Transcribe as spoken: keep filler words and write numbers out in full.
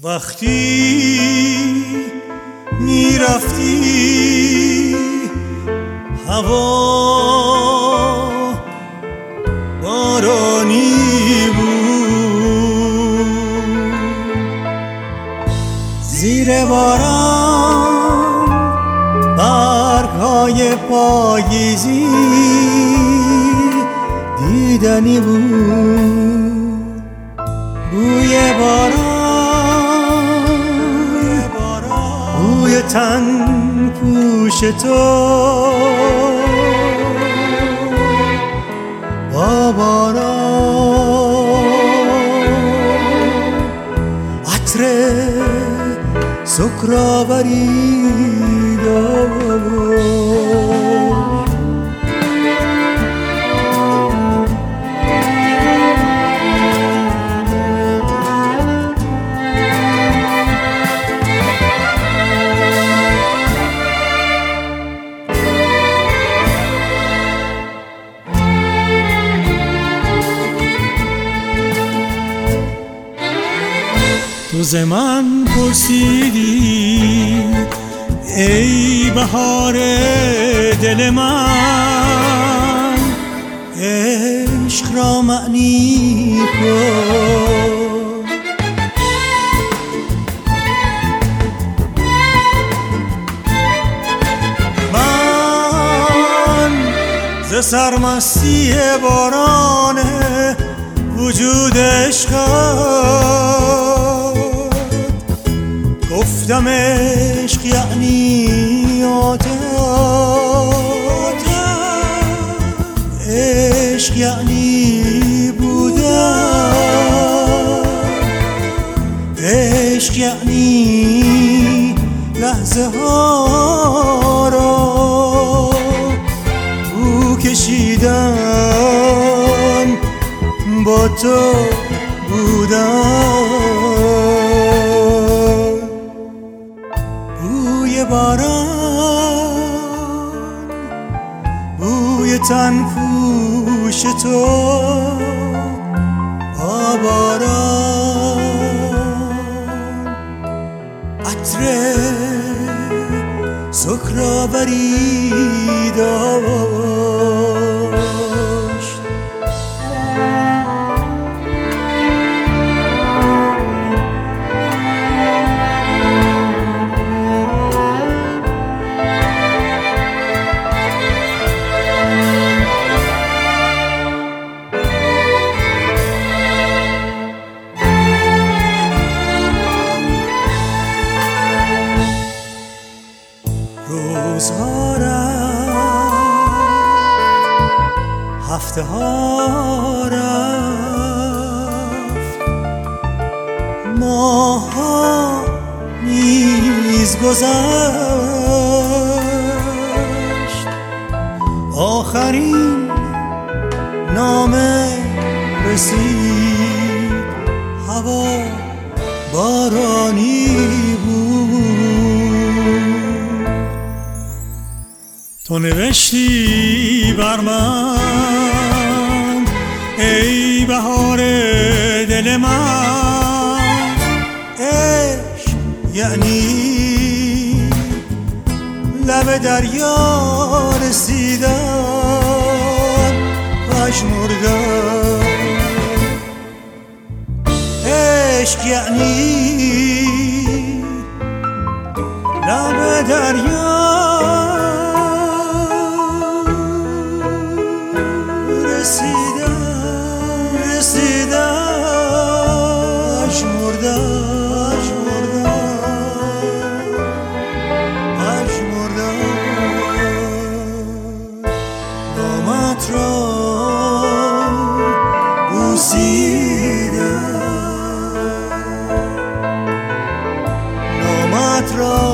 وقتی میرفتی هوا بارانی بود، زیر باران برگ‌های پاییزی دیدنی بود. بوی باران، بوی تن پوش تو با باران، عطر سکرآوری داشت. تو ز من پرسیدی ای بهار دل من، عشق را معنی کن. من ز سرمستی باران وجود عشقت گفتم عشق یعنی عادت، عشق یعنی بودن، عشق یعنی لحظه ها را او کشیدن با تو بودن. بوی باران، بوی تن پوش تو با باران، عطر سکرآوری داشت. روزها رفت، هفته ها رفت، ماه ها نیز گذشت، آخرین نامه رسید، هوا بارانی بود. تو نوشتی بر من ای بهار دل من، عشق یعنی لب دریا رسیدن، پژمردن. عشق یعنی لب دریا رسیدن، رسیدن، پژمردن، پژمردن. نامت را بوسیدن، نامت را